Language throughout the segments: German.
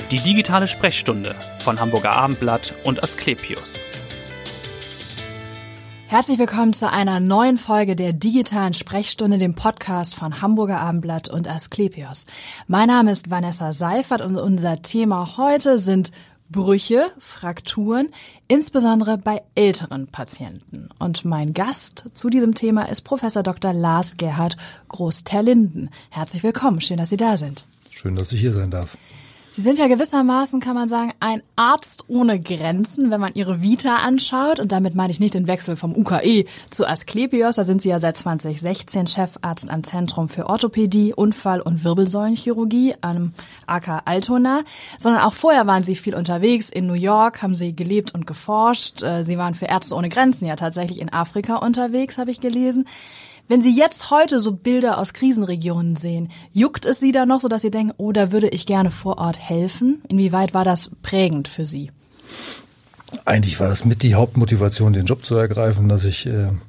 Die digitale Sprechstunde von Hamburger Abendblatt und Asklepios. Herzlich willkommen zu einer neuen Folge der digitalen Sprechstunde, dem Podcast von Hamburger Abendblatt und Asklepios. Mein Name ist Vanessa Seifert und unser Thema heute sind Brüche, Frakturen, insbesondere bei älteren Patienten. Und mein Gast zu diesem Thema ist Professor Dr. Lars Gerhard Groß-Terlinden. Herzlich willkommen, schön, dass Sie da sind. Schön, dass ich hier sein darf. Sie sind ja gewissermaßen, kann man sagen, ein Arzt ohne Grenzen, wenn man Ihre Vita anschaut. Und damit meine ich nicht den Wechsel vom UKE zu Asklepios. Da sind Sie ja seit 2016 Chefarzt am Zentrum für Orthopädie, Unfall- und Wirbelsäulenchirurgie am AK Altona. Sondern auch vorher waren Sie viel unterwegs. In New York haben Sie gelebt und geforscht. Sie waren für Ärzte ohne Grenzen ja tatsächlich in Afrika unterwegs, habe ich gelesen. Wenn Sie jetzt heute so Bilder aus Krisenregionen sehen, juckt es Sie da noch so, dass Sie denken, oh, da würde ich gerne vor Ort helfen? Inwieweit war das prägend für Sie? Eigentlich war das mit die Hauptmotivation, den Job zu ergreifen, dass ich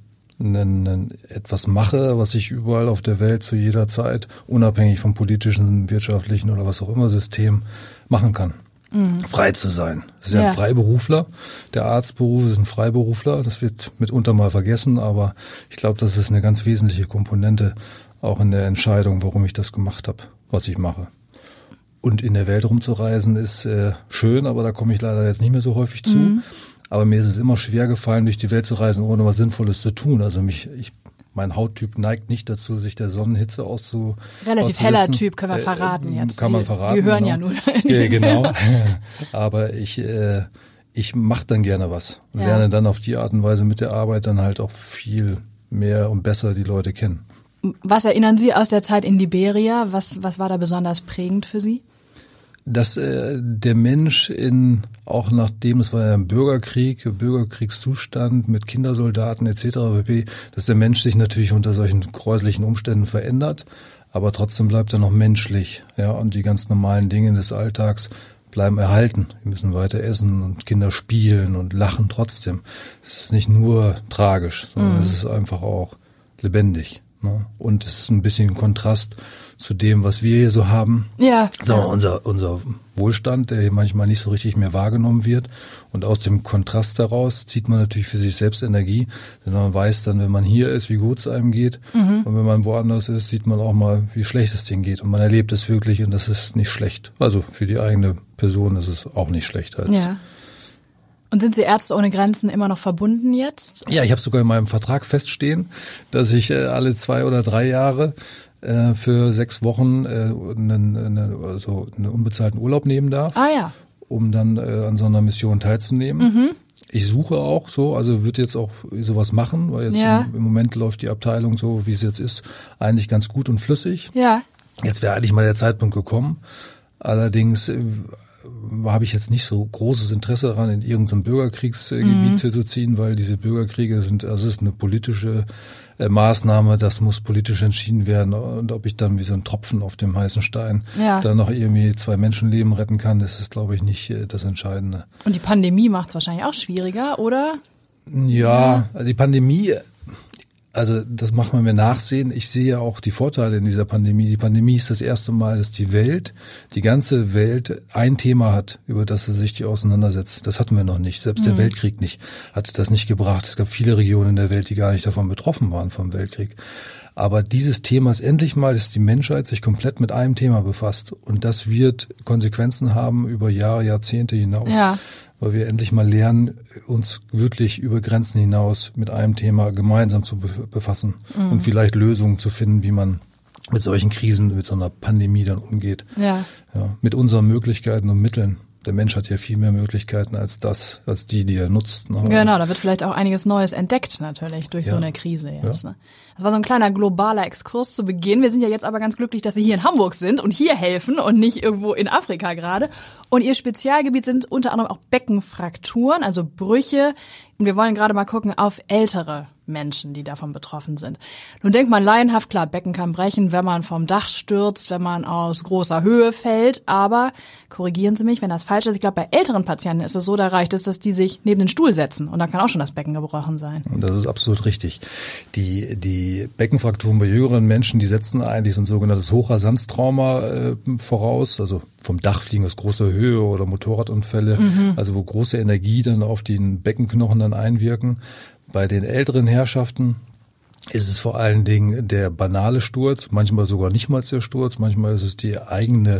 etwas mache, was ich überall auf der Welt zu jeder Zeit, unabhängig vom politischen, wirtschaftlichen oder was auch immer System, machen kann. Frei zu sein. Das ist ja ein Freiberufler. Der Arztberuf ist ein Freiberufler. Das wird mitunter mal vergessen, aber ich glaube, das ist eine ganz wesentliche Komponente auch in der Entscheidung, warum ich das gemacht habe, was ich mache. Und in der Welt rumzureisen ist schön, aber da komme ich leider jetzt nicht mehr so häufig zu. Aber mir ist es immer schwer gefallen, durch die Welt zu reisen, ohne was Sinnvolles zu tun. Also mein Hauttyp neigt nicht dazu, sich der Sonnenhitze auszusetzen. Relativ heller Typ, können wir verraten jetzt. Kann man verraten. Wir hören genau. ja nur. Ja, genau. Aber ich mache dann gerne was und lerne dann auf die Art und Weise mit der Arbeit dann halt auch viel mehr und besser die Leute kennen. Was erinnern Sie aus der Zeit in Liberia? Was war da besonders prägend für Sie? Dass der Mensch auch nachdem, es war ja ein Bürgerkriegszustand mit Kindersoldaten etc. pp., dass der Mensch sich natürlich unter solchen gräuslichen Umständen verändert, aber trotzdem bleibt er noch menschlich, ja, und die ganz normalen Dinge des Alltags bleiben erhalten. Wir müssen weiter essen und Kinder spielen und lachen trotzdem. Es ist nicht nur tragisch, sondern es ist einfach auch lebendig. Und es ist ein bisschen ein Kontrast zu dem, was wir hier so haben. Ja. Unser Wohlstand, der hier manchmal nicht so richtig mehr wahrgenommen wird. Und aus dem Kontrast heraus zieht man natürlich für sich selbst Energie. Denn man weiß dann, wenn man hier ist, wie gut es einem geht. Und wenn man woanders ist, sieht man auch mal, wie schlecht es denen geht. Und man erlebt es wirklich und das ist nicht schlecht. Also für die eigene Person ist es auch nicht schlecht. Und sind Sie Ärzte ohne Grenzen immer noch verbunden jetzt? Ja, ich habe sogar in meinem Vertrag feststehen, dass ich alle 2 oder 3 Jahre für 6 Wochen einen unbezahlten Urlaub nehmen darf, um dann an so einer Mission teilzunehmen. Ich suche auch so, also würde jetzt auch sowas machen, weil jetzt im Moment läuft die Abteilung so, wie es jetzt ist, eigentlich ganz gut und flüssig. Ja. Jetzt wäre eigentlich mal der Zeitpunkt gekommen. Allerdings habe ich jetzt nicht so großes Interesse daran, in irgendeinem Bürgerkriegsgebiet zu ziehen, weil diese Bürgerkriege es ist eine politische Maßnahme, das muss politisch entschieden werden. Und ob ich dann wie so ein Tropfen auf dem heißen Stein dann noch irgendwie 2 Menschenleben retten kann, das ist, glaube ich, nicht das Entscheidende. Und die Pandemie macht es wahrscheinlich auch schwieriger, oder? Ja, die Pandemie, also das macht man mir nachsehen. Ich sehe auch die Vorteile in dieser Pandemie. Die Pandemie ist das erste Mal, dass die ganze Welt ein Thema hat, über das sie sich die auseinandersetzt. Das hatten wir noch nicht. Selbst der Weltkrieg hat das nicht gebracht. Es gab viele Regionen in der Welt, die gar nicht davon betroffen waren vom Weltkrieg. Aber dieses Thema ist endlich mal, dass die Menschheit sich komplett mit einem Thema befasst. Und das wird Konsequenzen haben über Jahre, Jahrzehnte hinaus. Ja. Weil wir endlich mal lernen, uns wirklich über Grenzen hinaus mit einem Thema gemeinsam zu befassen und vielleicht Lösungen zu finden, wie man mit solchen Krisen, mit so einer Pandemie dann umgeht. Ja, mit unseren Möglichkeiten und Mitteln. Der Mensch hat ja viel mehr Möglichkeiten als die er nutzt. Ne? Genau, da wird vielleicht auch einiges Neues entdeckt natürlich durch so eine Krise jetzt. Ja. Ne? Das war so ein kleiner globaler Exkurs zu Beginn. Wir sind ja jetzt aber ganz glücklich, dass Sie hier in Hamburg sind und hier helfen und nicht irgendwo in Afrika gerade. Und Ihr Spezialgebiet sind unter anderem auch Beckenfrakturen, also Brüche. Und wir wollen gerade mal gucken auf ältere Menschen, die davon betroffen sind. Nun denkt man laienhaft, klar, Becken kann brechen, wenn man vom Dach stürzt, wenn man aus großer Höhe fällt, aber korrigieren Sie mich, wenn das falsch ist, ich glaube, bei älteren Patienten ist es so, da reicht es, dass die sich neben den Stuhl setzen und dann kann auch schon das Becken gebrochen sein. Das ist absolut richtig. Die Beckenfrakturen bei jüngeren Menschen, die setzen eigentlich so ein sogenanntes Hochrasanztrauma voraus, also vom Dach fliegen aus großer Höhe oder Motorradunfälle, also wo große Energie dann auf den Beckenknochen dann einwirken. Bei den älteren Herrschaften ist es vor allen Dingen der banale Sturz, manchmal sogar nicht mal der Sturz, manchmal ist es die eigene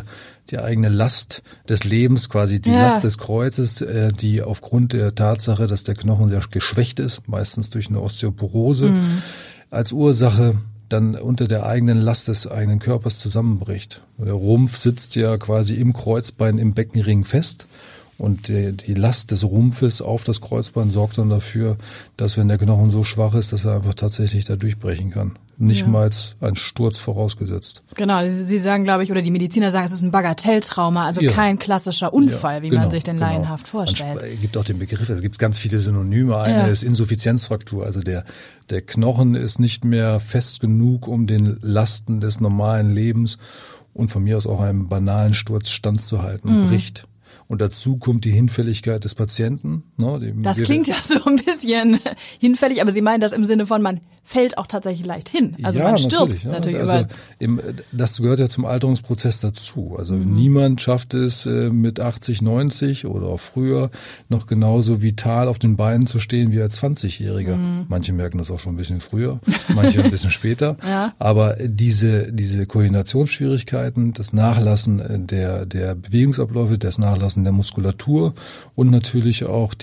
Last des Lebens, quasi die Last des Kreuzes, die aufgrund der Tatsache, dass der Knochen sehr geschwächt ist, meistens durch eine Osteoporose, als Ursache dann unter der eigenen Last des eigenen Körpers zusammenbricht. Der Rumpf sitzt ja quasi im Kreuzbein im Beckenring fest. Und die Last des Rumpfes auf das Kreuzbein sorgt dann dafür, dass wenn der Knochen so schwach ist, dass er einfach tatsächlich da durchbrechen kann. Nicht mal ein Sturz vorausgesetzt. Genau, Sie sagen, glaube ich, oder die Mediziner sagen, es ist ein Bagatelltrauma, also kein klassischer Unfall, wie man sich den laienhaft vorstellt. Es gibt auch den Begriff, es gibt ganz viele Synonyme. Eine ist Insuffizienzfraktur, also der Knochen ist nicht mehr fest genug, um den Lasten des normalen Lebens und von mir aus auch einem banalen Sturz standzuhalten, bricht. Und dazu kommt die Hinfälligkeit des Patienten. Das klingt ja so ein bisschen hinfällig, aber Sie meinen das im Sinne von, man fällt auch tatsächlich leicht hin. Also man stürzt natürlich also das gehört ja zum Alterungsprozess dazu. Also niemand schafft es mit 80, 90 oder auch früher noch genauso vital auf den Beinen zu stehen wie als 20-Jähriger. Manche merken das auch schon ein bisschen früher, manche ein bisschen später. Aber diese Koordinationsschwierigkeiten, das Nachlassen der Bewegungsabläufe, das Nachlassen der Muskulatur und natürlich auch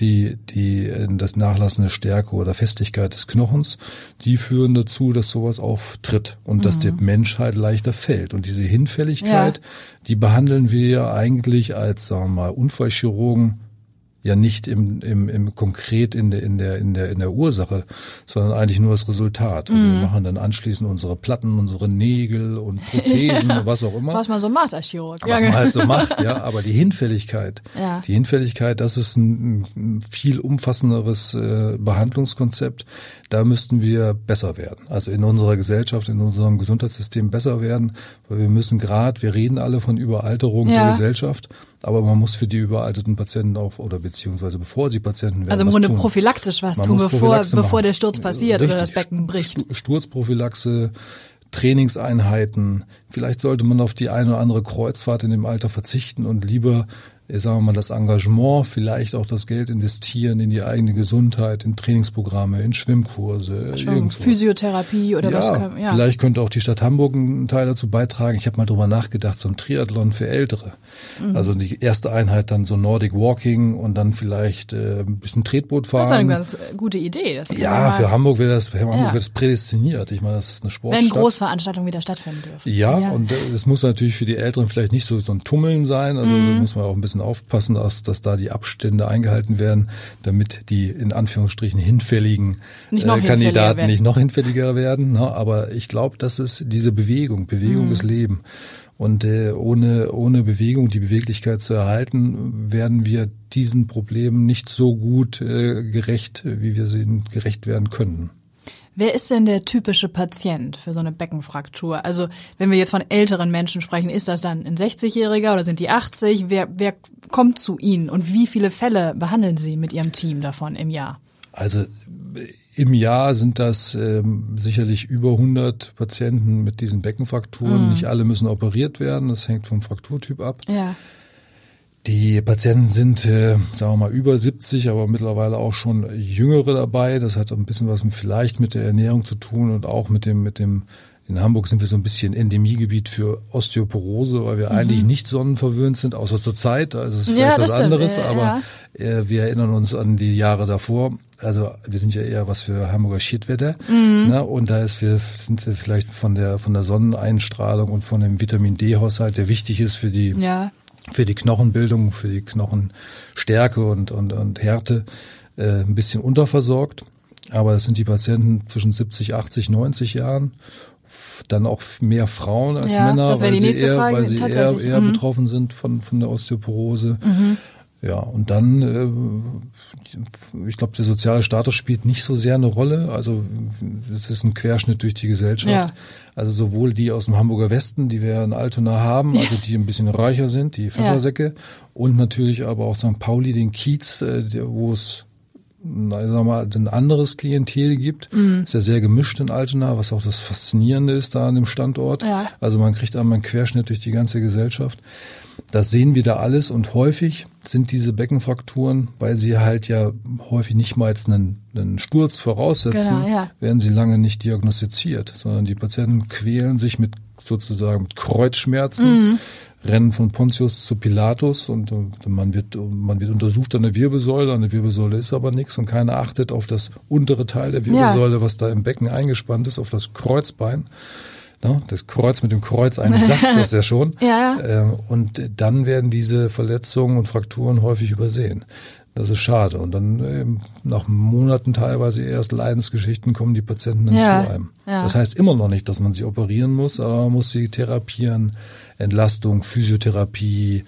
das Nachlassen der Stärke oder Festigkeit des Knochens, die führen dazu, dass sowas auftritt und dass der Mensch halt leichter fällt. Und diese Hinfälligkeit, die behandeln wir ja eigentlich als, sagen wir mal, Unfallchirurgen ja nicht konkret in der Ursache, sondern eigentlich nur das Resultat. Also wir machen dann anschließend unsere Platten, unsere Nägel und Prothesen, was auch immer. Was man so macht als Chirurg. Was man halt so macht, ja. Aber die Hinfälligkeit, das ist ein viel umfassenderes Behandlungskonzept. Da müssten wir besser werden. Also in unserer Gesellschaft, in unserem Gesundheitssystem besser werden, weil wir reden alle von Überalterung der Gesellschaft, aber man muss für die überalterten Patienten auch, oder beziehungsweise bevor sie Patienten werden, also im Grunde prophylaktisch was tun, bevor der Sturz passiert. Richtig, oder das Becken bricht. Sturzprophylaxe, Trainingseinheiten. Vielleicht sollte man auf die eine oder andere Kreuzfahrt in dem Alter verzichten und lieber, sagen wir mal, das Engagement, vielleicht auch das Geld investieren in die eigene Gesundheit, in Trainingsprogramme, in Schwimmkurse, Physiotherapie oder was. Vielleicht könnte auch die Stadt Hamburg einen Teil dazu beitragen. Ich habe mal drüber nachgedacht, so ein Triathlon für Ältere. Also die erste Einheit dann so Nordic Walking und dann vielleicht ein bisschen Tretboot fahren. Das ist eine ganz gute Idee. Für Hamburg wäre das prädestiniert. Ich meine, das ist eine Sportstadt. Wenn Großveranstaltungen wieder stattfinden dürfen. Ja, und es muss natürlich für die Älteren vielleicht nicht so ein Tummeln sein. Also da muss man auch ein bisschen aufpassen, dass da die Abstände eingehalten werden, damit die in Anführungsstrichen hinfälligen Kandidaten nicht noch hinfälliger werden. Aber ich glaube, das ist diese Bewegung. Bewegung ist Leben. Und ohne Bewegung, die Beweglichkeit zu erhalten, werden wir diesen Problemen nicht so gut gerecht, wie wir sie gerecht werden könnten. Wer ist denn der typische Patient für so eine Beckenfraktur? Also wenn wir jetzt von älteren Menschen sprechen, ist das dann ein 60-Jähriger oder sind die 80? Wer kommt zu Ihnen und wie viele Fälle behandeln Sie mit Ihrem Team davon im Jahr? Also im Jahr sind das sicherlich über 100 Patienten mit diesen Beckenfrakturen. Nicht alle müssen operiert werden, das hängt vom Frakturtyp ab. Ja. Die Patienten sind, sagen wir mal, über 70, aber mittlerweile auch schon Jüngere dabei. Das hat ein bisschen was vielleicht mit der Ernährung zu tun und auch mit dem, in Hamburg sind wir so ein bisschen Endemiegebiet für Osteoporose, weil wir eigentlich nicht sonnenverwöhnt sind, außer zur Zeit. Also es ist vielleicht was anderes, aber wir erinnern uns an die Jahre davor. Also wir sind ja eher was für Hamburger Shitwetter, ne? Und sind wir vielleicht von der Sonneneinstrahlung und von dem Vitamin D-Haushalt, der wichtig ist für die Knochenbildung, für die Knochenstärke und Härte, ein bisschen unterversorgt. Aber es sind die Patienten zwischen 70, 80, 90 Jahren, dann auch mehr Frauen als Männer, weil sie eher betroffen sind von der Osteoporose. Ja, und dann, ich glaube, der soziale Status spielt nicht so sehr eine Rolle. Also es ist ein Querschnitt durch die Gesellschaft. Ja. Also sowohl die aus dem Hamburger Westen, die wir in Altona haben, also die ein bisschen reicher sind, die Pfeffersäcke, und natürlich aber auch St. Pauli, den Kiez, wo es ein anderes Klientel gibt. Ist ja sehr gemischt in Altona, was auch das Faszinierende ist da an dem Standort. Ja. Also man kriegt einmal einen Querschnitt durch die ganze Gesellschaft. Das sehen wir da alles, und häufig sind diese Beckenfrakturen, weil sie halt ja häufig nicht mal jetzt einen Sturz voraussetzen, werden sie lange nicht diagnostiziert, sondern die Patienten quälen sich mit Kreuzschmerzen, rennen von Pontius zu Pilatus, und man wird untersucht an der Wirbelsäule ist aber nichts, und keiner achtet auf das untere Teil der Wirbelsäule, was da im Becken eingespannt ist, auf das Kreuzbein. Das Kreuz mit dem Kreuz, eigentlich sagt es das ja schon. Und dann werden diese Verletzungen und Frakturen häufig übersehen. Das ist schade. Und dann nach Monaten teilweise erst Leidensgeschichten kommen die Patienten dann zu einem. Ja. Das heißt immer noch nicht, dass man sie operieren muss, aber man muss sie therapieren, Entlastung, Physiotherapie,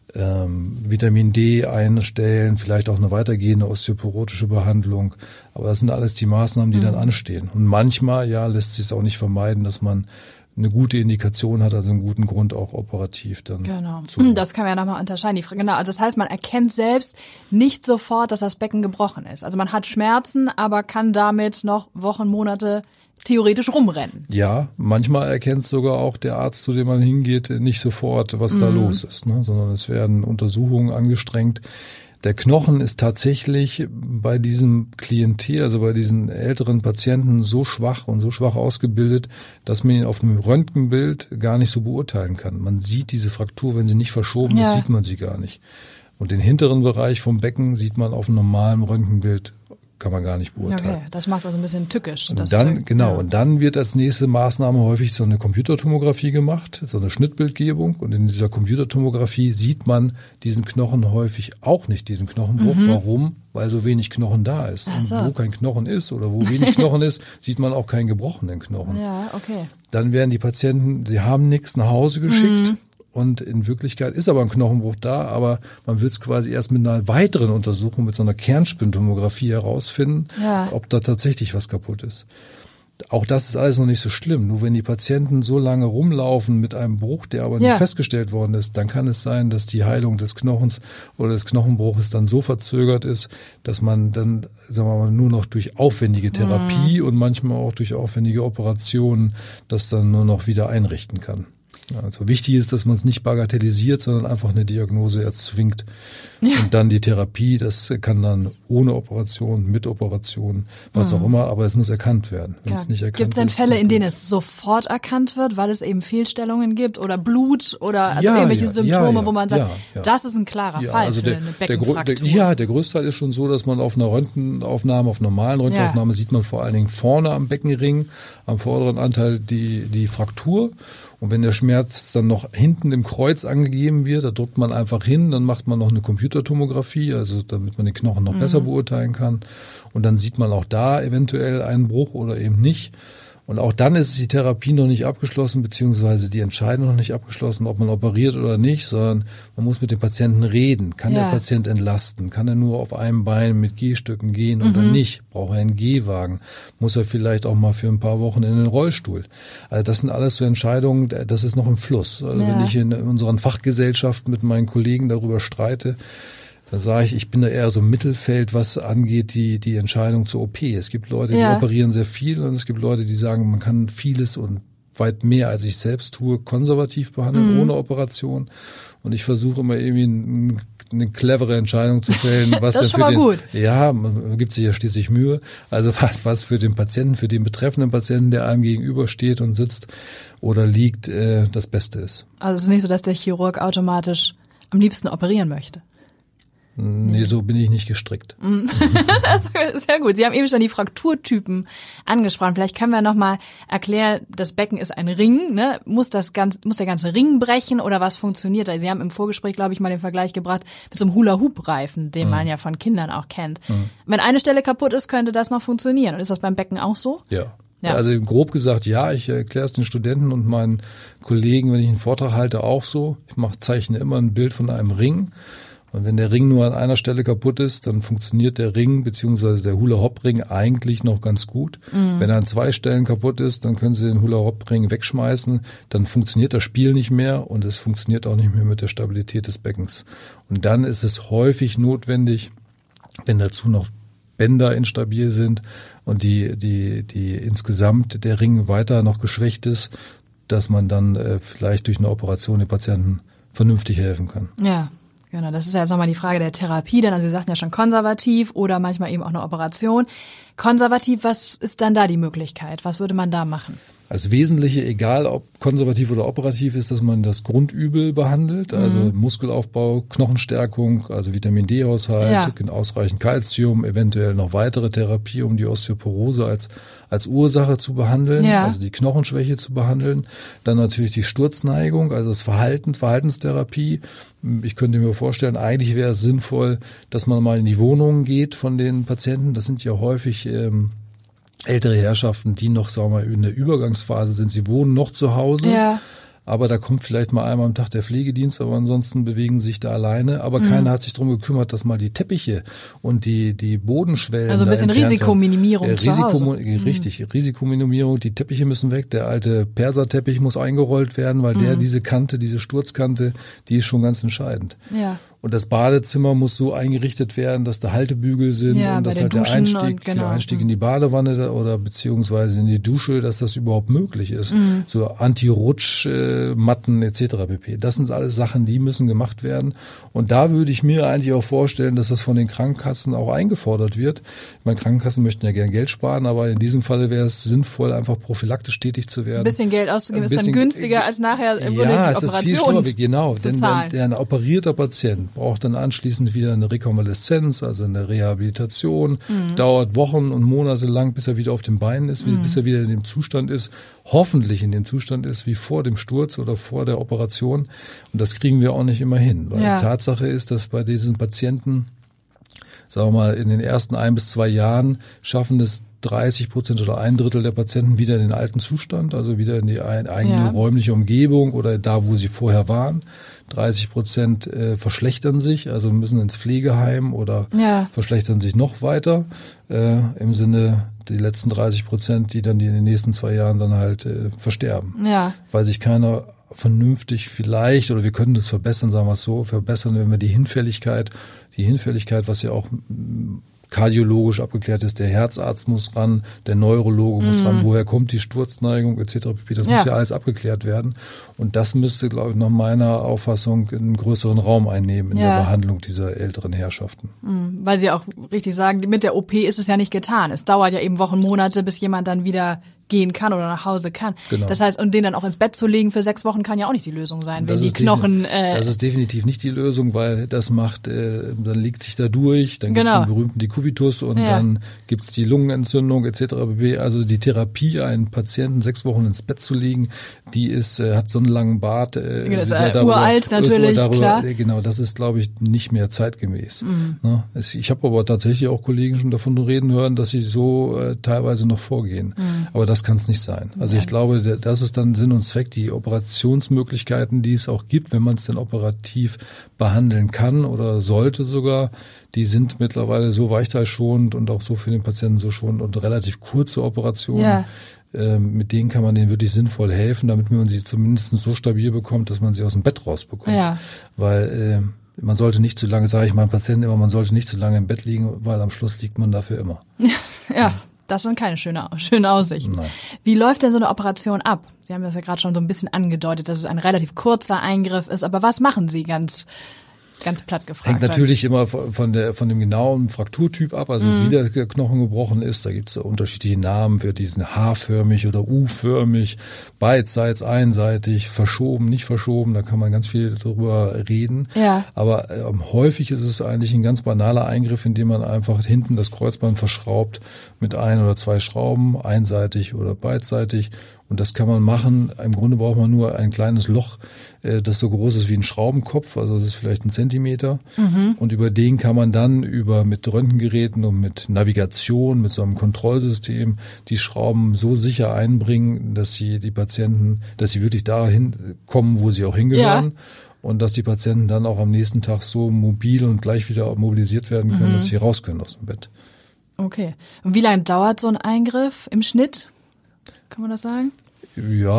Vitamin D einstellen, vielleicht auch eine weitergehende osteoporotische Behandlung. Aber das sind alles die Maßnahmen, die dann anstehen. Und manchmal, lässt sich es auch nicht vermeiden, dass man eine gute Indikation hat, also einen guten Grund auch operativ dann. Genau. Das kann man ja nochmal unterscheiden. Genau. Also das heißt, man erkennt selbst nicht sofort, dass das Becken gebrochen ist. Also man hat Schmerzen, aber kann damit noch Wochen, Monate theoretisch rumrennen. Ja, manchmal erkennt sogar auch der Arzt, zu dem man hingeht, nicht sofort, was da los ist, ne? Sondern es werden Untersuchungen angestrengt. Der Knochen ist tatsächlich bei diesem Klientel, also bei diesen älteren Patienten, so schwach und so schwach ausgebildet, dass man ihn auf einem Röntgenbild gar nicht so beurteilen kann. Man sieht diese Fraktur, wenn sie nicht verschoben ist, sieht man sie gar nicht. Und den hinteren Bereich vom Becken sieht man auf einem normalen Röntgenbild, kann man gar nicht beurteilen. Okay, das macht es also ein bisschen tückisch. Und dann wird als nächste Maßnahme häufig so eine Computertomographie gemacht, so eine Schnittbildgebung. Und in dieser Computertomographie sieht man diesen Knochen häufig auch nicht, diesen Knochenbruch. Warum? Weil so wenig Knochen da ist. Und wo kein Knochen ist oder wo wenig Knochen ist, sieht man auch keinen gebrochenen Knochen. Ja, okay. Dann werden die Patienten, sie haben nichts nach Hause geschickt. Und in Wirklichkeit ist aber ein Knochenbruch da, aber man will es quasi erst mit einer weiteren Untersuchung, mit so einer Kernspintomographie herausfinden, ob da tatsächlich was kaputt ist. Auch das ist alles noch nicht so schlimm. Nur wenn die Patienten so lange rumlaufen mit einem Bruch, der aber nicht festgestellt worden ist, dann kann es sein, dass die Heilung des Knochens oder des Knochenbruches dann so verzögert ist, dass man dann, sagen wir mal, nur noch durch aufwendige Therapie und manchmal auch durch aufwendige Operationen das dann nur noch wieder einrichten kann. Also wichtig ist, dass man es nicht bagatellisiert, sondern einfach eine Diagnose erzwingt. Und dann die Therapie, das kann dann ohne Operation, mit Operation, was auch immer, aber es muss erkannt werden. Wenn es nicht erkannt Gibt es denn Fälle, in denen es sofort erkannt wird, weil es eben Fehlstellungen gibt oder Blut oder irgendwelche Symptome, wo man sagt, das ist ein klarer Fall also für eine Beckenfraktur? Der Größteil ist schon so, dass man auf einer Röntgenaufnahme, auf normalen Röntgenaufnahme sieht man vor allen Dingen vorne am Beckenring, am vorderen Anteil die Fraktur. Und wenn der Schmerz dann noch hinten im Kreuz angegeben wird, da drückt man einfach hin, dann macht man noch eine Computertomographie, also damit man den Knochen noch besser beurteilen kann. Und dann sieht man auch da eventuell einen Bruch oder eben nicht. Und auch dann ist die Therapie noch nicht abgeschlossen, beziehungsweise die Entscheidung noch nicht abgeschlossen, ob man operiert oder nicht, sondern man muss mit dem Patienten reden. Kann der Patient entlasten? Kann er nur auf einem Bein mit Gehstücken gehen oder nicht? Braucht er einen Gehwagen? Muss er vielleicht auch mal für ein paar Wochen in den Rollstuhl? Also das sind alles so Entscheidungen, das ist noch im Fluss. Also wenn ich in unseren Fachgesellschaften mit meinen Kollegen darüber streite, dann sage ich bin da eher so im Mittelfeld, was angeht die Entscheidung zur OP. Es gibt Leute, die operieren sehr viel, und es gibt Leute, die sagen, man kann vieles und weit mehr, als ich selbst tue, konservativ behandeln, ohne Operation. Und ich versuche immer irgendwie eine clevere Entscheidung zu fällen. Was das ist schon mal gut. Ja, man gibt sich ja schließlich Mühe. Also was für den Patienten, für den betreffenden Patienten, der einem gegenüber steht und sitzt oder liegt, das Beste ist. Also es ist nicht so, dass der Chirurg automatisch am liebsten operieren möchte. Nee, so bin ich nicht gestrickt. Das ist sehr gut. Sie haben eben schon die Frakturtypen angesprochen. Vielleicht können wir nochmal erklären, das Becken ist ein Ring, ne? Muss der ganze Ring brechen oder was funktioniert da? Sie haben im Vorgespräch, glaube ich, mal den Vergleich gebracht mit so einem Hula-Hoop-Reifen, den man ja von Kindern auch kennt. Wenn eine Stelle kaputt ist, könnte das noch funktionieren. Und ist das beim Becken auch so? Ja. Also grob gesagt, ja, ich erkläre es den Studenten und meinen Kollegen, wenn ich einen Vortrag halte, auch so. Ich zeichne immer ein Bild von einem Ring. Und wenn der Ring nur an einer Stelle kaputt ist, dann funktioniert der Ring bzw. der Hula-Hop-Ring eigentlich noch ganz gut. Wenn er an 2 Stellen kaputt ist, dann können Sie den Hula-Hop-Ring wegschmeißen, dann funktioniert das Spiel nicht mehr und es funktioniert auch nicht mehr mit der Stabilität des Beckens. Und dann ist es häufig notwendig, wenn dazu noch Bänder instabil sind und die insgesamt der Ring weiter noch geschwächt ist, dass man dann vielleicht durch eine Operation den Patienten vernünftig helfen kann. Ja, genau. Das ist ja jetzt nochmal die Frage der Therapie. Denn also Sie sagten ja schon konservativ oder manchmal eben auch eine Operation. Konservativ, was ist dann da die Möglichkeit? Was würde man da machen? Als Wesentliche, egal ob konservativ oder operativ, ist, dass man das Grundübel behandelt, also Muskelaufbau, Knochenstärkung, also Vitamin D-Haushalt, ausreichend Kalzium, eventuell noch weitere Therapie, um die Osteoporose als Ursache zu behandeln, also die Knochenschwäche zu behandeln. Dann natürlich die Sturzneigung, also das Verhaltenstherapie. Ich könnte mir vorstellen, eigentlich wäre es sinnvoll, dass man mal in die Wohnungen geht von den Patienten. Das sind ja häufig ältere Herrschaften, die noch, sagen wir mal, in der Übergangsphase sind. Sie wohnen noch zu Hause, aber da kommt vielleicht mal einmal am Tag der Pflegedienst, aber ansonsten bewegen sie sich da alleine. Aber keiner hat sich darum gekümmert, dass mal die Teppiche und die Bodenschwellen. Also ein bisschen Risikominimierung zu Hause. Richtig, Risikominimierung. Die Teppiche müssen weg. Der alte Perserteppich muss eingerollt werden, weil diese Kante, diese Sturzkante, die ist schon ganz entscheidend. Ja. Und das Badezimmer muss so eingerichtet werden, dass da Haltebügel sind und dass halt der Einstieg in die Badewanne oder beziehungsweise in die Dusche, dass das überhaupt möglich ist. So Anti-Rutsch-Matten etc. pp. Das sind alles Sachen, die müssen gemacht werden. Und da würde ich mir eigentlich auch vorstellen, dass das von den Krankenkassen auch eingefordert wird. Ich meine, Krankenkassen möchten ja gern Geld sparen, aber in diesem Falle wäre es sinnvoll, einfach prophylaktisch tätig zu werden. Ein bisschen Geld auszugeben ist dann günstiger als nachher die Operation ist viel schlimmer, genau. Denn ein operierter Patient braucht dann anschließend wieder eine Rekonvaleszenz, also eine Rehabilitation, dauert Wochen und Monate lang, bis er wieder auf den Beinen ist, bis er wieder in dem Zustand ist, hoffentlich in dem Zustand ist, wie vor dem Sturz oder vor der Operation. Und das kriegen wir auch nicht immer hin, weil die Tatsache ist, dass bei diesen Patienten, sagen wir mal, in den ersten 1 bis 2 Jahren schaffen es 30% oder 1/3 der Patienten wieder in den alten Zustand, also wieder in die eigene räumliche Umgebung oder da, wo sie vorher waren. 30% verschlechtern sich, also müssen ins Pflegeheim oder verschlechtern sich noch weiter. Im Sinne die letzten 30%, die dann in den nächsten 2 Jahren dann halt versterben. Ja. Weil sich keiner vernünftig vielleicht, oder wir können das verbessern, sagen wir es so, wenn wir die Hinfälligkeit, was ja auch kardiologisch abgeklärt ist, der Herzarzt muss ran, der Neurologe muss ran, woher kommt die Sturzneigung etc. Das muss ja alles abgeklärt werden. Und das müsste, glaube ich, nach meiner Auffassung einen größeren Raum einnehmen in der Behandlung dieser älteren Herrschaften. Weil Sie auch richtig sagen, mit der OP ist es ja nicht getan. Es dauert ja eben Wochen, Monate, bis jemand dann wieder gehen kann oder nach Hause kann. Genau. Das heißt, und den dann auch ins Bett zu legen für 6 Wochen kann ja auch nicht die Lösung sein, wenn die Knochen... Das ist definitiv nicht die Lösung, weil das macht, dann liegt sich da durch, dann gibt's den berühmten Dekubitus und dann gibt's die Lungenentzündung etc. Also die Therapie, einen Patienten 6 Wochen ins Bett zu legen, die ist, hat so einen langen Bart. Das ist uralt natürlich, klar. Genau, das ist, glaube ich, nicht mehr zeitgemäß. Ne? Ich habe aber tatsächlich auch Kollegen schon davon reden hören, dass sie so teilweise noch vorgehen. Aber das kann es nicht sein. Also ich glaube, das ist dann Sinn und Zweck, die Operationsmöglichkeiten, die es auch gibt, wenn man es denn operativ behandeln kann oder sollte sogar, die sind mittlerweile so weichteilschonend und auch so für den Patienten so schonend und relativ kurze Operationen. Mit denen kann man denen wirklich sinnvoll helfen, damit man sie zumindest so stabil bekommt, dass man sie aus dem Bett rausbekommt. Ja. Weil man sollte nicht zu lange, sage ich meinen Patienten immer, man sollte nicht zu lange im Bett liegen, weil am Schluss liegt man dafür immer. Ja. Das sind keine schöne Aussichten. Nein. Wie läuft denn so eine Operation ab? Sie haben das ja gerade schon so ein bisschen angedeutet, dass es ein relativ kurzer Eingriff ist. Aber was machen Sie ganz platt gefragt? Hängt natürlich immer von dem genauen Frakturtyp ab, also wie der Knochen gebrochen ist. Da gibt es unterschiedliche Namen für diesen H-förmig oder U-förmig, beidseits, einseitig, verschoben, nicht verschoben. Da kann man ganz viel drüber reden. Ja. Aber häufig ist es eigentlich ein ganz banaler Eingriff, indem man einfach hinten das Kreuzband verschraubt mit 1 oder 2 Schrauben, einseitig oder beidseitig. Und das kann man machen. Im Grunde braucht man nur ein kleines Loch, das so groß ist wie ein Schraubenkopf, also das ist vielleicht 1 Zentimeter. Und über den kann man dann mit Röntgengeräten und mit Navigation, mit so einem Kontrollsystem die Schrauben so sicher einbringen, dass die Patienten wirklich dahin kommen, wo sie auch hingehören. Ja. und dass die Patienten dann auch am nächsten Tag so mobil und gleich wieder mobilisiert werden können, dass sie raus können aus dem Bett. Okay. Und wie lange dauert so ein Eingriff im Schnitt? Kann man das sagen? Ja,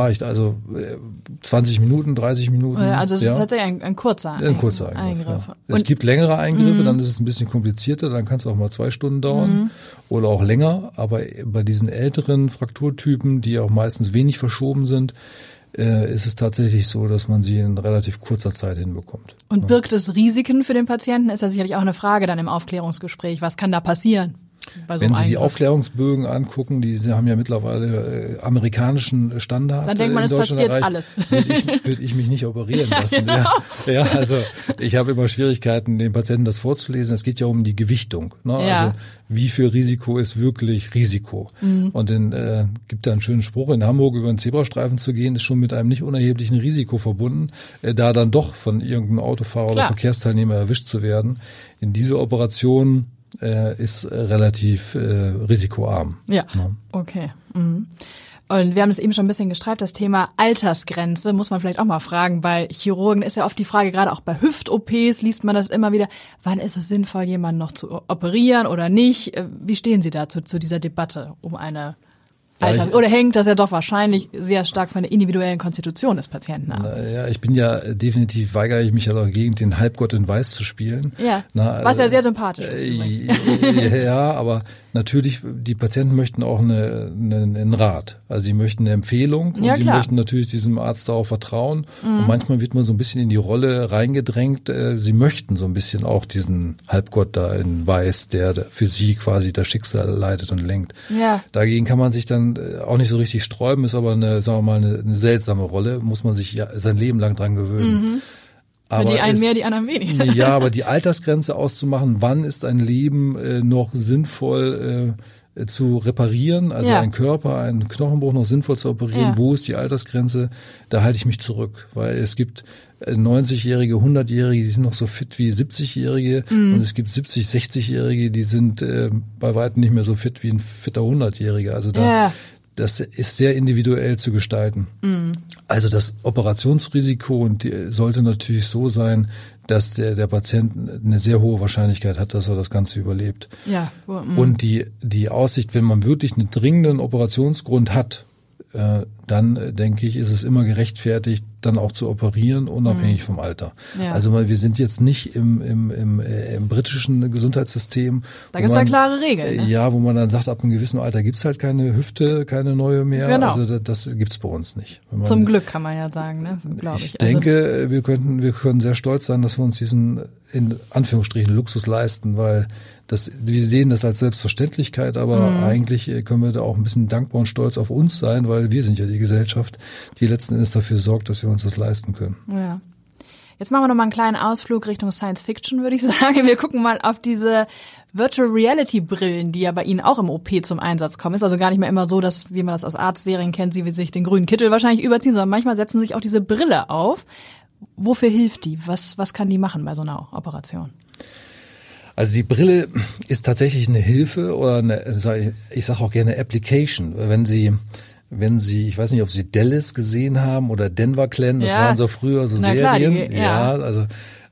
20 Minuten, 30 Minuten. Also es ist tatsächlich ein kurzer Eingriff. Ein kurzer Eingriff. Ja. Es gibt längere Eingriffe, dann ist es ein bisschen komplizierter, dann kann es auch mal 2 Stunden dauern oder auch länger. Aber bei diesen älteren Frakturtypen, die auch meistens wenig verschoben sind, ist es tatsächlich so, dass man sie in relativ kurzer Zeit hinbekommt. Und birgt es Risiken für den Patienten? Ist ja sicherlich auch eine Frage dann im Aufklärungsgespräch. Was kann da passieren? Wenn Sie die Aufklärungsbögen angucken, die haben ja mittlerweile amerikanischen Standard. Dann denkt man, es passiert alles. Würde ich mich nicht operieren lassen. Ja, also ich habe immer Schwierigkeiten, den Patienten das vorzulesen. Es geht ja um die Gewichtung. Ne? Ja. Also wie viel Risiko ist wirklich Risiko? Und gibt da einen schönen Spruch, in Hamburg über einen Zebrastreifen zu gehen, ist schon mit einem nicht unerheblichen Risiko verbunden, da dann doch von irgendeinem Autofahrer oder Verkehrsteilnehmer erwischt zu werden. In diese Operation ist relativ risikoarm. Ja, okay. Und wir haben es eben schon ein bisschen gestreift, das Thema Altersgrenze, muss man vielleicht auch mal fragen. Bei Chirurgen ist ja oft die Frage, gerade auch bei Hüft-OPs liest man das immer wieder, wann ist es sinnvoll, jemanden noch zu operieren oder nicht? Wie stehen Sie dazu, zu dieser Debatte um eine oder hängt das ja doch wahrscheinlich sehr stark von der individuellen Konstitution des Patienten ab? Ja, ich bin ja weigere ich mich ja dagegen, den Halbgott in Weiß zu spielen. Ja, was ja sehr sympathisch ist. Ja, aber natürlich, die Patienten möchten auch einen Rat. Also sie möchten eine Empfehlung und sie möchten natürlich diesem Arzt auch vertrauen. Und manchmal wird man so ein bisschen in die Rolle reingedrängt. Sie möchten so ein bisschen auch diesen Halbgott da in Weiß, der für sie quasi das Schicksal leitet und lenkt. Ja. Dagegen kann man sich dann auch nicht so richtig sträuben, ist aber eine seltsame Rolle, muss man sich ja sein Leben lang dran gewöhnen. Aber die einen mehr, die anderen weniger. Ja, aber die Altersgrenze auszumachen, wann ist ein Leben noch sinnvoll zu reparieren, also ein Körper, einen Knochenbruch noch sinnvoll zu operieren, wo ist die Altersgrenze, da halte ich mich zurück, weil es gibt 90-Jährige, 100-Jährige, die sind noch so fit wie 70-Jährige und es gibt 70-, 60-Jährige, die sind bei weitem nicht mehr so fit wie ein fitter 100-Jähriger. Also das ist sehr individuell zu gestalten. Also das Operationsrisiko sollte natürlich so sein, dass der Patient eine sehr hohe Wahrscheinlichkeit hat, dass er das Ganze überlebt. Ja. Und die Aussicht, wenn man wirklich einen dringenden Operationsgrund hat, dann denke ich, ist es immer gerechtfertigt, dann auch zu operieren, unabhängig vom Alter. Ja. Also wir sind jetzt nicht im britischen Gesundheitssystem. Da gibt es ja klare Regeln. Ne? Ja, wo man dann sagt, ab einem gewissen Alter gibt's halt keine Hüfte, keine neue mehr. Genau. Also das gibt's bei uns nicht. Zum Glück kann man ja sagen, ne? Glaube ich. Ich denke, wir können sehr stolz sein, dass wir uns diesen in Anführungsstrichen Luxus leisten, weil wir sehen das als Selbstverständlichkeit, aber eigentlich können wir da auch ein bisschen dankbar und stolz auf uns sein, weil wir sind ja die Gesellschaft, die letzten Endes dafür sorgt, dass wir uns das leisten können. Ja. Jetzt machen wir noch mal einen kleinen Ausflug Richtung Science Fiction, würde ich sagen. Wir gucken mal auf diese Virtual Reality Brillen, die ja bei Ihnen auch im OP zum Einsatz kommen. Ist also gar nicht mehr immer so, dass, wie man das aus Arztserien kennt, Sie sich den grünen Kittel wahrscheinlich überziehen, sondern manchmal setzen sich auch diese Brille auf. Wofür hilft die? Was kann die machen bei so einer Operation? Also die Brille ist tatsächlich eine Hilfe oder ich sage auch gerne Application. Wenn Sie, ich weiß nicht, ob Sie Dallas gesehen haben oder Denver Clan, das waren so früher so Serien. Klar, also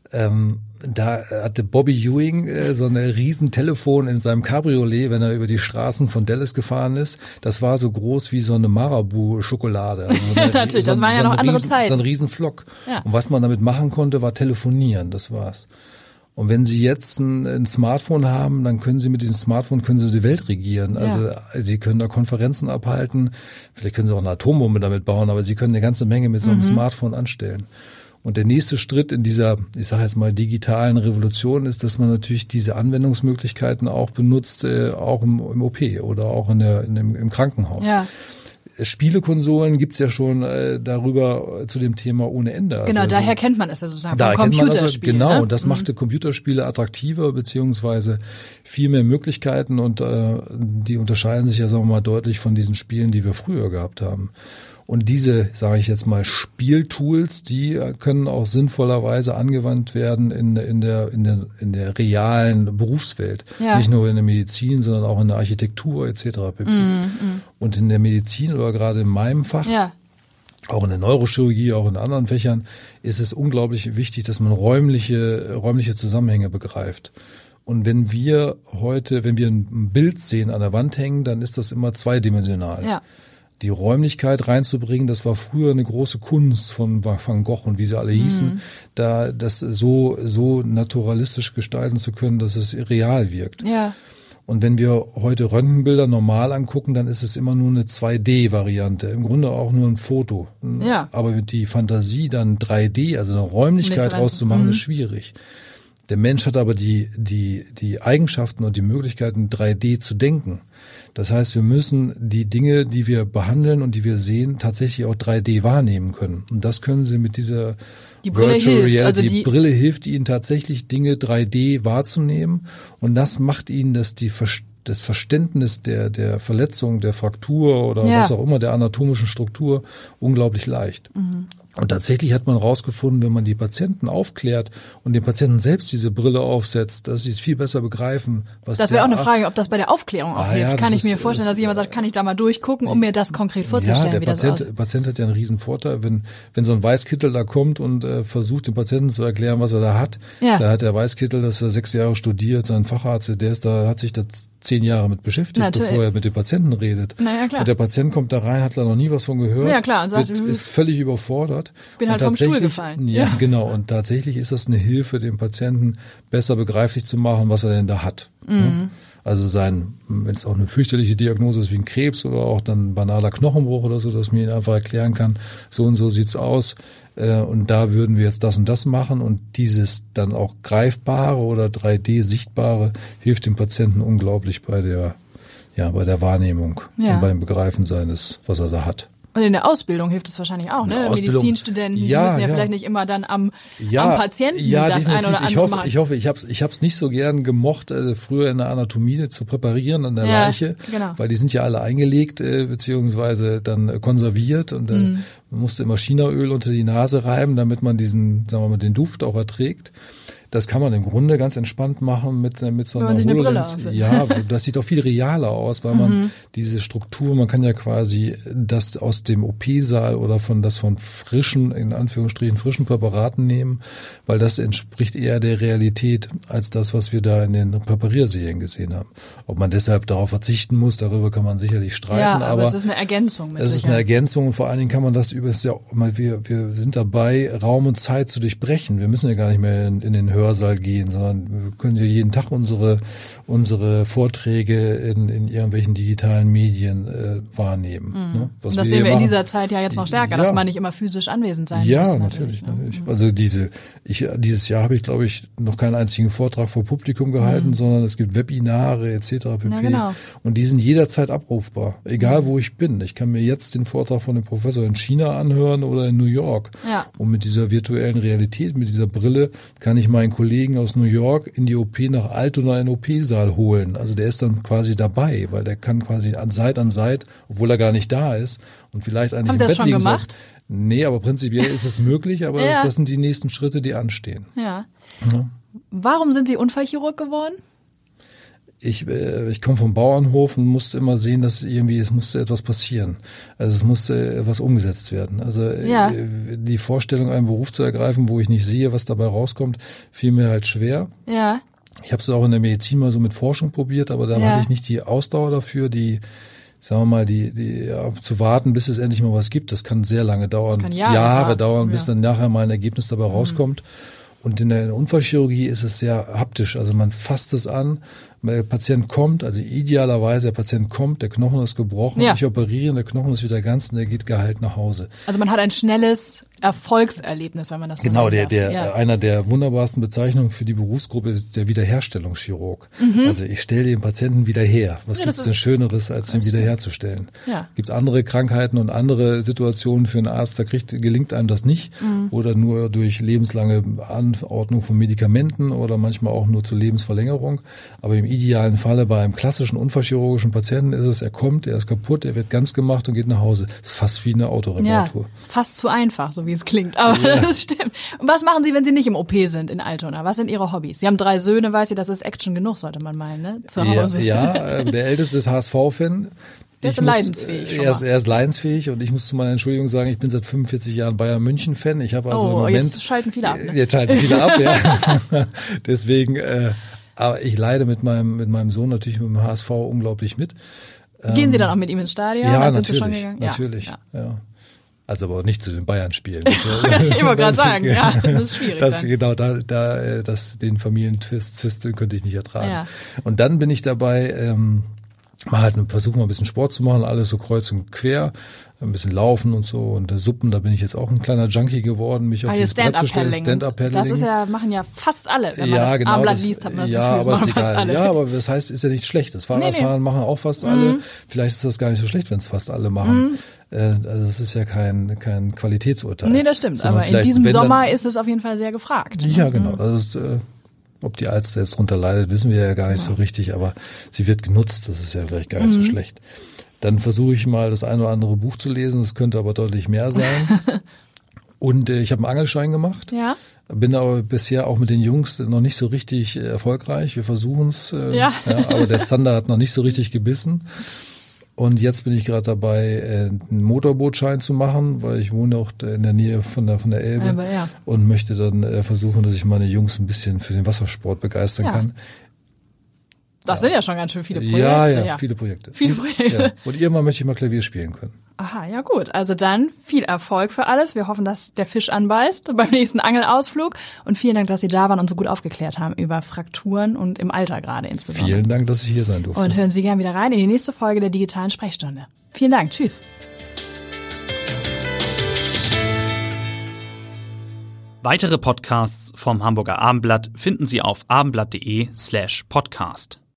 da hatte Bobby Ewing so eine riesen Telefon in seinem Cabriolet, wenn er über die Straßen von Dallas gefahren ist. Das war so groß wie so eine Marabou-Schokolade. Also natürlich, das waren ja noch andere Zeiten. So ein Riesenflock. Ja. Und was man damit machen konnte, war telefonieren, das war's. Und wenn Sie jetzt ein Smartphone haben, dann können Sie mit diesem Smartphone die Welt regieren. Also Sie können da Konferenzen abhalten, vielleicht können Sie auch eine Atombombe damit bauen, aber Sie können eine ganze Menge mit so einem Smartphone anstellen. Und der nächste Schritt in dieser, ich sage jetzt mal, digitalen Revolution ist, dass man natürlich diese Anwendungsmöglichkeiten auch benutzt, auch im OP oder auch im Krankenhaus. Ja. Spielekonsolen gibt's ja schon darüber zu dem Thema ohne Ende. Genau, also, daher kennt man es ja sozusagen vom Computerspiel. Genau, ne? Und das machte Computerspiele attraktiver beziehungsweise viel mehr Möglichkeiten und die unterscheiden sich ja, sagen wir mal, deutlich von diesen Spielen, die wir früher gehabt haben. Und diese, sage ich jetzt mal, Spieltools, die können auch sinnvollerweise angewandt werden in der realen Berufswelt. Ja. Nicht nur in der Medizin, sondern auch in der Architektur etc. Und in der Medizin oder gerade in meinem Fach auch in der Neurochirurgie, auch in anderen Fächern, ist es unglaublich wichtig, dass man räumliche Zusammenhänge begreift. Und wenn wir ein Bild sehen, an der Wand hängen, dann ist das immer zweidimensional. Ja. Die Räumlichkeit reinzubringen, das war früher eine große Kunst von Van Gogh und wie sie alle hießen, da das so naturalistisch gestalten zu können, dass es real wirkt. Ja. Und wenn wir heute Röntgenbilder normal angucken, dann ist es immer nur eine 2D-Variante. Im Grunde auch nur ein Foto. Ja. Aber mit die Fantasie dann 3D, also eine Räumlichkeit rauszumachen, ist schwierig. Der Mensch hat aber die Eigenschaften und die Möglichkeiten, 3D zu denken. Das heißt, wir müssen die Dinge, die wir behandeln und die wir sehen, tatsächlich auch 3D wahrnehmen können. Und das können Sie mit dieser Virtual Reality. Die Brille hilft Ihnen tatsächlich, Dinge 3D wahrzunehmen. Und das macht Ihnen das Verständnis der Verletzung, der Fraktur oder was auch immer, der anatomischen Struktur unglaublich leicht. Und tatsächlich hat man rausgefunden, wenn man die Patienten aufklärt und den Patienten selbst diese Brille aufsetzt, dass sie es viel besser begreifen. Das wäre auch eine Frage, ob das bei der Aufklärung auch hilft. Kann ich mir vorstellen, dass jemand sagt, kann ich da mal durchgucken, um mir das konkret vorzustellen, wie das aussieht? Der Patient hat ja einen riesen Vorteil, wenn so ein Weißkittel da kommt und versucht, dem Patienten zu erklären, was er da hat. Ja. Dann hat der Weißkittel, dass er 6 Jahre studiert, sein Facharzt, hat sich da 10 Jahre mit beschäftigt, bevor er mit dem Patienten redet. Naja, klar. Und der Patient kommt da rein, hat da noch nie was von gehört. Ja, klar. Und sagt, ist völlig überfordert. Bin halt vom Stuhl gefallen. Ja, genau. Und tatsächlich ist das eine Hilfe, dem Patienten besser begreiflich zu machen, was er denn da hat. Mhm. Also wenn es auch eine fürchterliche Diagnose ist wie ein Krebs oder auch dann ein banaler Knochenbruch oder so, dass man ihn einfach erklären kann, so und so sieht's aus. Und da würden wir jetzt das und das machen. Und dieses dann auch Greifbare oder 3D-Sichtbare hilft dem Patienten unglaublich bei der Wahrnehmung und beim Begreifen seines, was er da hat. Und in der Ausbildung hilft es wahrscheinlich auch, ne? Medizinstudenten, die müssen vielleicht nicht immer dann am Patienten das ein oder andere machen. Ich hoffe, ich hab's nicht so gern gemocht, früher in der Anatomie zu präparieren an der Leiche, weil die sind ja alle eingelegt, beziehungsweise dann konserviert und man musste immer Chinaöl unter die Nase reiben, damit man den Duft auch erträgt. Das kann man im Grunde ganz entspannt machen mit so einer HoloLens. Ja, das sieht auch viel realer aus, weil man diese Struktur, man kann ja quasi das aus dem OP-Saal oder von frischen, in Anführungsstrichen frischen Präparaten nehmen, weil das entspricht eher der Realität als das, was wir da in den Präparierserien gesehen haben. Ob man deshalb darauf verzichten muss, darüber kann man sicherlich streiten. Ja, aber es ist eine Ergänzung. Es ist eine Ergänzung und vor allen Dingen kann man das wir sind dabei, Raum und Zeit zu durchbrechen. Wir müssen ja gar nicht mehr in den Hörsaal gehen, sondern wir können ja jeden Tag unsere Vorträge in irgendwelchen digitalen Medien wahrnehmen. Ne? Und das sehen wir in dieser Zeit ja jetzt noch stärker, dass man nicht immer physisch anwesend sein muss. Ja, natürlich. Also dieses Jahr habe ich, glaube ich, noch keinen einzigen Vortrag vor Publikum gehalten, sondern es gibt Webinare etc. pp. Ja, genau. Und die sind jederzeit abrufbar, egal wo ich bin. Ich kann mir jetzt den Vortrag von dem Professor in China anhören oder in New York. Ja. Und mit dieser virtuellen Realität, mit dieser Brille, kann ich meinen Kollegen aus New York in die OP nach Altona in den OP-Saal holen. Also der ist dann quasi dabei, weil der kann quasi an Seit, obwohl er gar nicht da ist und vielleicht eigentlich im Bett liegen. Haben Sie das schon gemacht? Nee, aber prinzipiell ist es möglich, aber das sind die nächsten Schritte, die anstehen. Ja. Warum sind Sie Unfallchirurg geworden? Ich komme vom Bauernhof und musste immer sehen, dass es musste etwas passieren. Also es musste etwas umgesetzt werden. Also die Vorstellung, einen Beruf zu ergreifen, wo ich nicht sehe, was dabei rauskommt, fiel mir halt schwer. Ja. Ich habe es auch in der Medizin mal so mit Forschung probiert, aber da hatte ich nicht die Ausdauer dafür, die zu warten, bis es endlich mal was gibt. Das kann sehr lange dauern, das kann Jahre dauern, bis dann nachher mal ein Ergebnis dabei rauskommt. Und in der Unfallchirurgie ist es sehr haptisch, also man fasst es an, der Patient kommt, also idealerweise der Patient kommt, der Knochen ist gebrochen, ich operiere, der Knochen ist wieder ganz und der geht geheilt nach Hause. Also man hat ein schnelles Erfolgserlebnis, wenn man das so nennt. Genau, einer der wunderbarsten Bezeichnungen für die Berufsgruppe ist der Wiederherstellungschirurg. Also ich stelle den Patienten wieder her. Was gibt's denn Schöneres, als den wiederherzustellen? Ja. Gibt andere Krankheiten und andere Situationen für einen Arzt, da gelingt einem das nicht oder nur durch lebenslange Anordnung von Medikamenten oder manchmal auch nur zur Lebensverlängerung. Aber im idealen Falle bei einem klassischen unfallchirurgischen Patienten ist es, er kommt, er ist kaputt, er wird ganz gemacht und geht nach Hause. Das ist fast wie eine Autoreparatur. Ja, fast zu einfach, so wie es klingt, aber das stimmt. Und was machen Sie, wenn Sie nicht im OP sind in Altona? Was sind Ihre Hobbys? Sie haben 3 Söhne, weiß ich, das ist Action genug, sollte man meinen, ne? Zu Hause. Ja, der Älteste ist HSV-Fan. Er ist leidensfähig. Er ist leidensfähig und ich muss zu meiner Entschuldigung sagen, ich bin seit 45 Jahren Bayern München Fan. Ich habe also im Moment, jetzt schalten viele ab. Ne? Jetzt schalten viele ab, ja. Deswegen, aber ich leide mit meinem Sohn natürlich mit dem HSV unglaublich mit. Gehen Sie dann auch mit ihm ins Stadion? Ja, sind Sie schon natürlich, gegangen? natürlich. Ja. Also aber nicht zu den Bayern-Spielen. Ich wollte gerade sagen, ja, das ist schwierig. Genau, den Familientwist könnte ich nicht ertragen. Ja. Und dann bin ich dabei, versuchen mal ein bisschen Sport zu machen, alles so kreuz und quer, ein bisschen laufen und so und Suppen, da bin ich jetzt auch ein kleiner Junkie geworden, mich auf dieses Brett zu stellen, Stand-Up-Paddling. Das ist ja, machen ja fast alle, wenn man das genau, Armblatt liest, hat man das Gefühl, das machen fast alle. Ja, aber das heißt, ist ja nicht schlecht. Das Fahrradfahren machen auch fast alle. Vielleicht ist das gar nicht so schlecht, wenn es fast alle machen. Also es ist ja kein Qualitätsurteil. Nee, das stimmt, aber in diesem Sommer ist es auf jeden Fall sehr gefragt. Ja, genau, das ist... Ob die Alster jetzt drunter leidet, wissen wir ja gar nicht so richtig, aber sie wird genutzt, das ist ja vielleicht gar nicht so schlecht. Dann versuche ich mal das ein oder andere Buch zu lesen, das könnte aber deutlich mehr sein. Und ich habe einen Angelschein gemacht, bin aber bisher auch mit den Jungs noch nicht so richtig erfolgreich. Wir versuchen es, aber der Zander hat noch nicht so richtig gebissen. Und jetzt bin ich gerade dabei, einen Motorbootschein zu machen, weil ich wohne auch in der Nähe von der Elbe und möchte dann versuchen, dass ich meine Jungs ein bisschen für den Wassersport begeistern kann. Das sind ja schon ganz schön viele Projekte. Ja, viele Projekte. Ja. Und irgendwann möchte ich mal Klavier spielen können. Aha, ja gut. Also dann viel Erfolg für alles. Wir hoffen, dass der Fisch anbeißt beim nächsten Angelausflug. Und vielen Dank, dass Sie da waren und so gut aufgeklärt haben über Frakturen und im Alter gerade insbesondere. Vielen Dank, dass ich hier sein durfte. Und hören Sie gern wieder rein in die nächste Folge der digitalen Sprechstunde. Vielen Dank. Tschüss. Weitere Podcasts vom Hamburger Abendblatt finden Sie auf abendblatt.de/podcast.